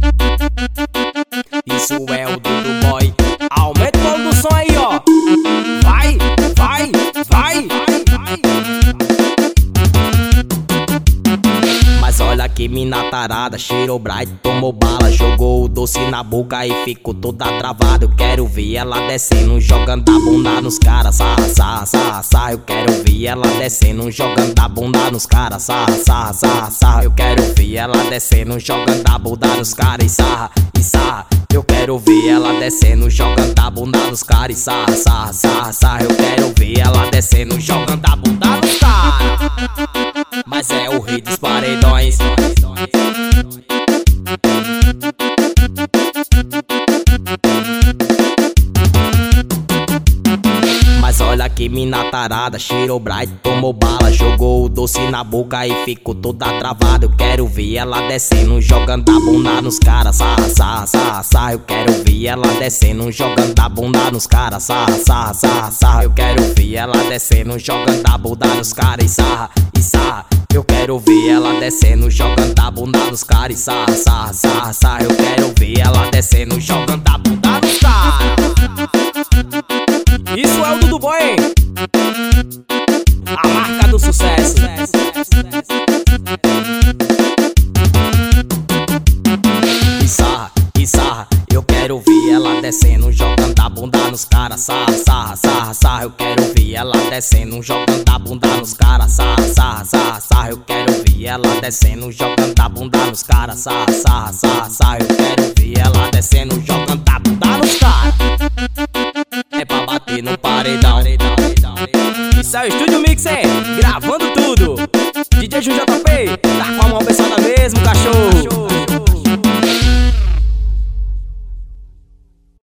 Isso é o Dudu Boy. Aumenta o volume do som aí, ó. Vai, vai, vai, vai. Mas olha que mina tarada, cheirou bright, tomou bala, jogou o doce na boca e ficou toda travada. Eu quero ver ela descendo, jogando a bunda nos caras, sarra, sarra, sarra, sarra. Eu quero ver ela descendo, jogando a bunda nos caras, sarra, sarra, sarra, sarra. Eu quero ver ela descendo, jogando a bunda nos caras e sarra, e sarra. Eu quero ver ela descendo, jogando a bunda nos caras e sarra, sarra, sarra, sarra. Eu quero ver ela descendo, jogando a bunda nos caras. Mas é o rei dos paredões. Mas olha que mina tarada, cheirou bright, tomou bala, jogou o doce na boca e ficou toda travada. Eu quero ver ela descendo, jogando a bunda nos caras, sarra, sarra, sarra, sarra. Eu quero ver ela descendo, jogando a bunda nos caras, sarra, sarra, sarra, sarra. Eu quero ver ela descendo, jogando a bunda nos caras e sarra, e sarra. Eu quero ver ela descendo, jogando a bunda nos caras e sarra, sarra, sarra, sarra. Eu quero ver ela descendo, jogando a bunda nos caras. Isso é o Dudu Boy, hein? A marca do sucesso. E sarra, eu quero ver ela descendo, jogando a bunda nos caras, sarra, sarra, sarra, sarra. Eu quero ver ela descendo, jogando a bunda nos caras, sarra, sarra, sarra, sarra. Eu quero ver ela descendo, jogando a bunda nos caras, sarra, sarra, sarra, sarra. Eu quero ver ela descendo, jogando a bunda nos caras. É pra bater no paredão. Isso é o Estúdio Mixer, gravando tudo. DJ JP.